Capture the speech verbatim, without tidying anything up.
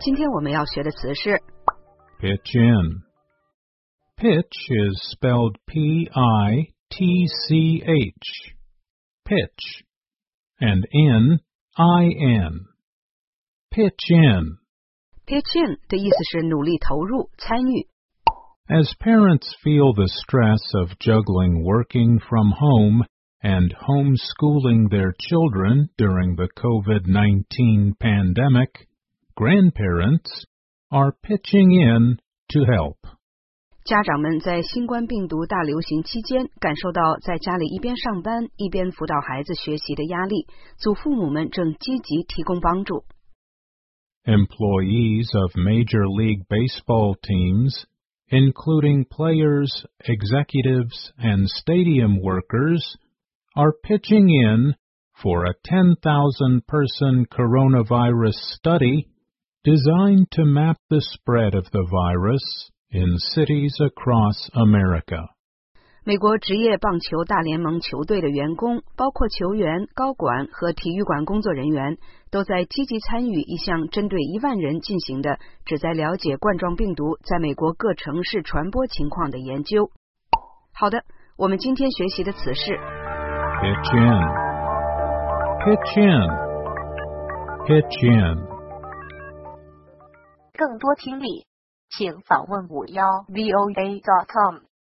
今天我们要学的词是 pitch in. Pitch is spelled P I T C H. Pitch. And in, I N. Pitch in. pitch in 的意思是努力投入、参与。 As parents feel the stress of juggling working from home and homeschooling their children during the COVID nineteen pandemic, grandparents are pitching in to help. 家长们在新冠病毒大流行期间感受到在家里一边上班一边辅导孩子学习的压力，祖父母们正积极提供帮助。 Employees of Major League Baseball teams, including players, executives, and stadium workers, are pitching in for a ten thousand person coronavirus study designed to map the spread of the virus in cities across America. 美国职业棒球大联盟球队的员工，包括球员、高管和体育馆工作人员，都在积极参与一项针对一万人进行的旨在了解冠状病毒在美国各城市传播情况的研究。好的，我们今天学习的词是 pitch in. Pitch in. Pitch in. 更多听力，请访问五幺 V O A dot com。